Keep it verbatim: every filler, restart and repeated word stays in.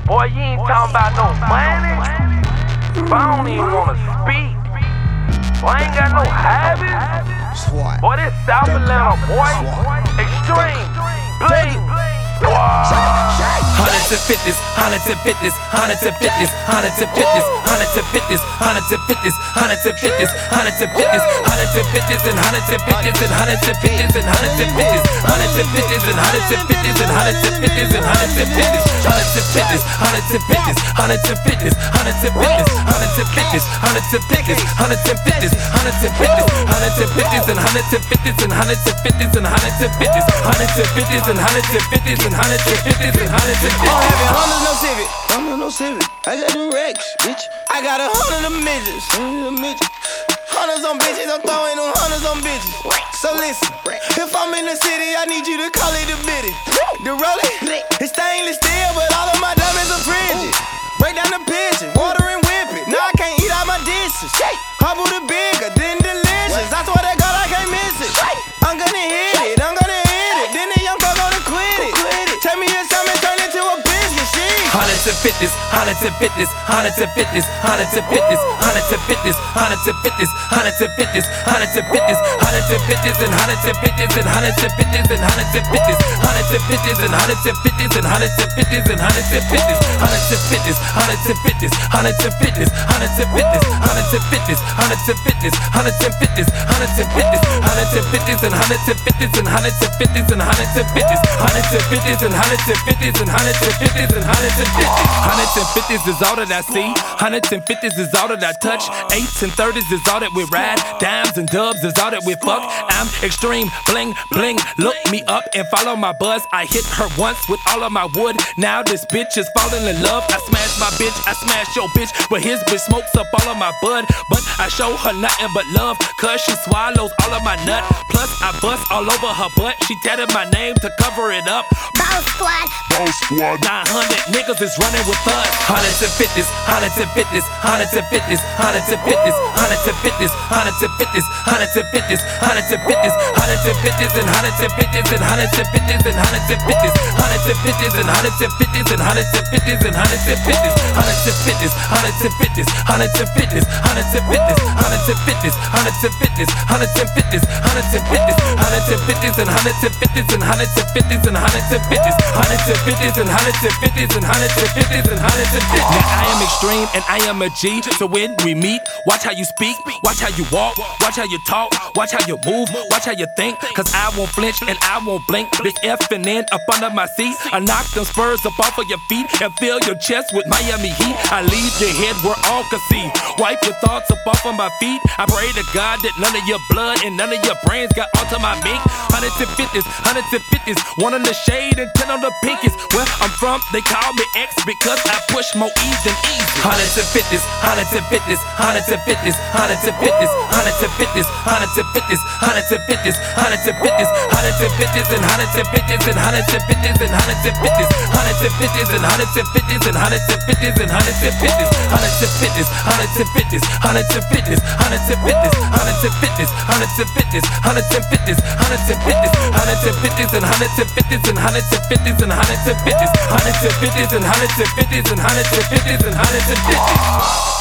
Boy, you ain't talking about no money. But I don't even wanna speak. Boy, I ain't got no habits. Boy, this South Atlanta, boy. Extreme. Bling. Hundreds of fitness, hundreds of fitness, hundreds of fitness, hundreds of fitness, hundreds of fitness, hundreds of fitness, hundreds of fitness, hundreds of fitness, hundreds of fitness, and hundreds of fitness, and hundreds of fitness, and hundreds of fitness, hundreds of fitness, and hundreds of fitness, and hundreds of fitness, and hundreds of fitness, hundreds of fitness, hundreds of fitness, hundreds of fitness, hundreds of fitness, hundreds of fitness, hundreds of fitness, hundreds of fitness, hundreds of fitness, hundreds of fitness, and hundreds of fitness, and hundreds of fitness, and hundreds of fitness, hundreds of fitness, and hundreds of fitness, and hundreds of fitness, and hundreds of fitness. I don't have it, hundreds, no civic. I'm no civic. I got them racks, bitch. I got a hundred of midgets. Hundreds on bitches, I'm throwing them hundreds on bitches. So listen, if I'm in the city, I need you to call it the bitty. The rolling, it's stainless steel, but all of my diamonds are frigid. Break down the pigeon, water and whip it. Now I can't eat out my dishes. Hubble the bigger, then delicious. I swear to God I can't miss it. I'm gonna hit it, I'm gonna hit it. Then the young girl gonna quit it. Tell me it's time and turn into a business shit. Hundreds of fitness, hundreds of fitness, hundreds of fitness, hundreds of fitness, hundreds of fitness, hundreds of fitness, hundreds of fitness, hundreds of fitness, hundreds of fitness, and hundreds of fitness, and hundreds of fitness, and hundreds of fitness, hundreds of fitness, and hundreds of fitness, and hundreds of fitness, and hundreds of fitness, hundreds of fitness, hundreds of fitness, hundreds of fitness, hundreds of fitness, hundreds of fitness, hundreds of fitness, hundreds of fitness, hundreds of fitness, hundreds of fitness, and hundreds of fitness, and hundreds of fitness, and hundreds of fitness, hundreds of fitness, and hundreds of fitness, and hundreds of fitness, and hundreds of fitness. Hundreds and fifties is all that I see. Hundreds and fifties is all that I touch. Eights and thirties is all that we ride. Dimes and dubs is all that we fuck. I'm extreme, bling, bling. Look me up and follow my buzz. I hit her once with all of my wood. Now this bitch is falling in love. I smash my bitch, I smash your bitch. But his bitch smokes up all of my bud. But I show her nothing but love, cause she swallows all of my nut. Plus I bust all over her butt. She tatted my name to cover it up. Boss Squad. Boss Squad. nine hundred niggas is running with us. Hundreds of fitness, hundreds of fitness, hundreds of fitness, hundreds of fitness, hundreds of fitness, hundreds of fitness, hundreds of fitness, hundreds of fitness, hundreds of fitness, and hundreds of fitness, and hundreds of fitness, and hundreds of fitness, hundreds of fitness, and hundreds of fitness, and hundreds of fitness, and hundreds of fitness, hundreds of fitness, hundreds of fitness, hundreds of fitness, hundreds of fitness, hundreds of fitness, hundreds of fitness, hundreds of fitness, hundreds of fitness, hundreds of fitness, and hundreds of fitness, and hundreds of fitness, and hundreds of fitness, hundreds of fitness, and hundreds of fitness, and hundreds of fitness, and hundreds of fitness. Now I am extreme and I am a G. So when we meet, watch how you speak, watch how you walk, watch how you talk, watch how you move, watch how you think. Cause I won't flinch and I won't blink. Big effing in up under my seat. I knock them spurs up off of your feet and fill your chest with Miami heat. I leave your head where all can see. Wipe your thoughts up off of my feet. I pray to God that none of your blood and none of your brains got onto my mink. Hundreds and fitness, hundreds and fitness. One on the shade and ten on the pinkies. Where I'm from, they call me X because I push more E's than E's. Hundreds of fitness, hundreds of fitness, hundreds of fitness, hundreds of fitness, hundreds of fitness, hundreds of fitness, hundreds of fitness, hundreds of fitness, hundreds of fitness, and hundreds of fitness, and hundreds of fitness, and hundreds of fitness, hundreds of fitness, and hundreds of fitness, and hundreds of fitness, and hundreds of fitness, hundreds of fitness, hundreds of fitness, hundreds of fitness, hundreds of fitness, hundreds of fitness, hundreds of fitness, hundreds of fitness, hundreds of fitness, hundreds of fitness, and hundreds of fitness, and hundreds of fitness, and hundreds of fitness, hundreds of fitness, and hundreds of fitness, and hundreds of fitness, and hundreds of fitness.